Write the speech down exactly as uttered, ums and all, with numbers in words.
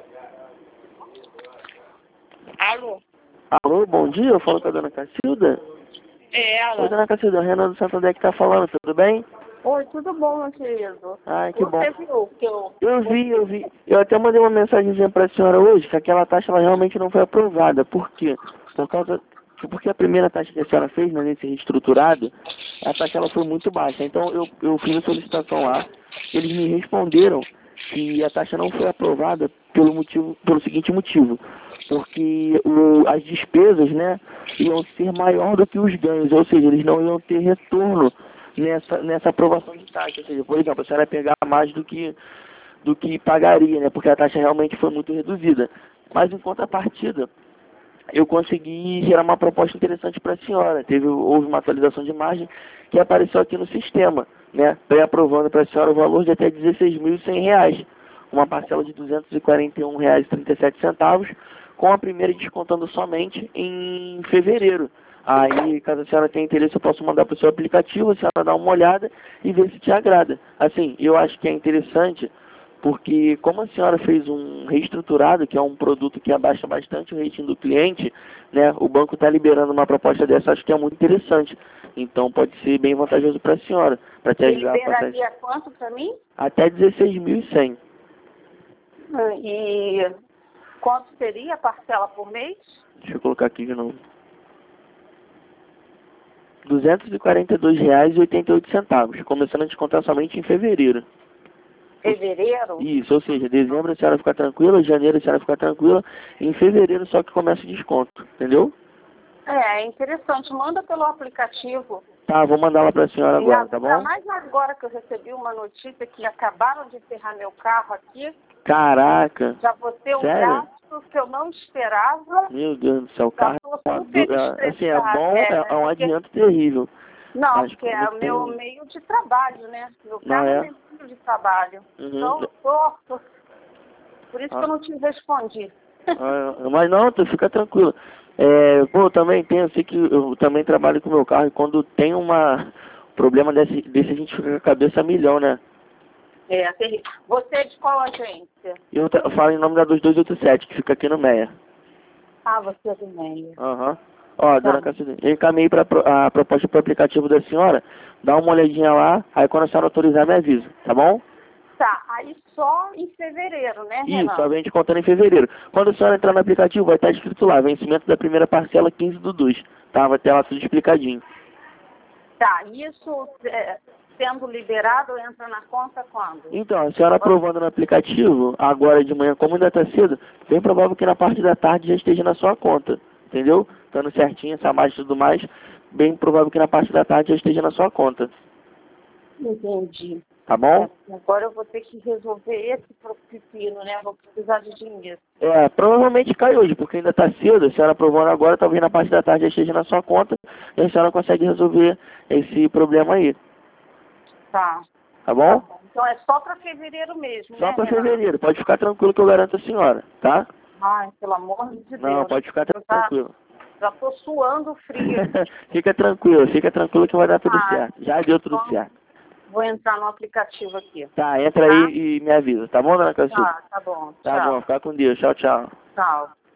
Alô? Alô, bom dia, eu falo com a dona Cacilda. É ela. Oi, dona Cacilda, Renan do Santander que tá falando, tudo bem? Oi, tudo bom, meu querido? Ai, que bom. Você viu que eu... Eu vi, eu vi. Eu até mandei uma mensagenzinha pra senhora hoje, que aquela taxa ela realmente não foi aprovada. Por quê? Por causa... Porque a primeira taxa que a senhora fez, né, nesse reestruturado, a taxa ela foi muito baixa. Então eu, eu fiz a solicitação lá, eles me responderam que a taxa não foi aprovada pelo motivo, pelo seguinte motivo, porque o, as despesas, né, iam ser maior do que os ganhos, ou seja, eles não iam ter retorno nessa, nessa aprovação de taxa. Ou seja, por exemplo, a senhora ia pegar mais do que, do que pagaria, né, porque a taxa realmente foi muito reduzida. Mas em contrapartida, eu consegui gerar uma proposta interessante para a senhora. Teve, houve uma atualização de margem que apareceu aqui no sistema, né? Pré-aprovando para a senhora o valor de até dezesseis mil e cem reais, uma parcela de duzentos e quarenta e um reais e trinta e sete centavos, com a primeira descontando somente em fevereiro. Aí, caso a senhora tenha interesse, eu posso mandar para o seu aplicativo, a senhora dá uma olhada e ver se te agrada. Assim, eu acho que é interessante, porque como a senhora fez um reestruturado, que é um produto que abaixa bastante o rating do cliente, né, o banco está liberando uma proposta dessa, acho que é muito interessante. Então pode ser bem vantajoso para a senhora, para te ajudar a passar. Liberaria quanto para mim? Até dezesseis mil e cem. E quanto seria a parcela por mês? Deixa eu colocar aqui de novo. duzentos e quarenta e dois reais e oitenta e oito centavos, começando a descontar somente em fevereiro. Fevereiro? Isso, ou seja, dezembro a senhora fica tranquila, janeiro a senhora fica tranquila, em fevereiro só que começa o desconto, entendeu? É, é interessante. Manda pelo aplicativo. Tá, vou mandar lá pra senhora agora, Ainda tá bom? mais agora que eu recebi uma notícia que acabaram de enterrar meu carro aqui. Caraca! Já vou ter um Sério? gasto que eu não esperava. Meu Deus do céu, o Já carro estou é, uma super du- é, assim, é estressada. bom, É, é, é um porque... adianto terrível. Não, Mas porque é como o tem... meu meio de trabalho, né? Meu Não carro é é? meu meio de trabalho. Uhum. Então, eu tô, tô- por isso Ah. que eu não te respondi. Ah, mas não, tu fica tranquilo. É, pô, eu também tenho, eu sei que eu também trabalho com o meu carro e quando tem uma problema desse, desse a gente fica com a cabeça a milhão, né? É, terrível. Você é de qual agência? Eu, tra- eu falo em nome da dois dois oito sete, que fica aqui no Meia. Ah, você é do meio. Aham. Ó, Tá. dona Cacilda, eu encaminhei pra, pro- a proposta pro aplicativo da senhora, dá uma olhadinha lá, aí quando a senhora autorizar me avisa, tá bom? Tá, aí só em fevereiro, né, Isso, Renan? a gente contando em fevereiro. Quando a senhora entrar no aplicativo, vai estar escrito lá, vencimento da primeira parcela quinze do dois, tá? Vai ter lá tudo explicadinho. Tá, isso é, sendo liberado entra na conta quando? Então, a senhora aprovando no aplicativo, agora de manhã, como ainda está cedo, bem provável que na parte da tarde já esteja na sua conta, entendeu? Estando certinho, essa margem e tudo mais, bem provável que na parte da tarde já esteja na sua conta, Entendi. tá bom? É, agora eu vou ter que resolver esse pro- pepino, né? Vou precisar de dinheiro. É, provavelmente cai hoje, porque ainda está cedo, a senhora aprovando agora, talvez na parte da tarde já esteja na sua conta, e a senhora consegue resolver esse problema aí, Tá. tá bom? Tá bom. Então é só para fevereiro mesmo, Só né, para Renan? fevereiro, pode ficar tranquilo que eu garanto a senhora, tá? Ai, pelo amor de Deus. Não, pode ficar Eu já, tranquilo. já tô suando frio. Fica tranquilo, fica tranquilo que vai dar tudo Ah, certo. Já deu tudo então certo. vou entrar no aplicativo aqui. Tá, entra Tá? aí e me avisa, tá bom, dona Cacilda? Tá, tá bom. Tá bom, Tchau. fica com Deus. Tchau, tchau. Tchau.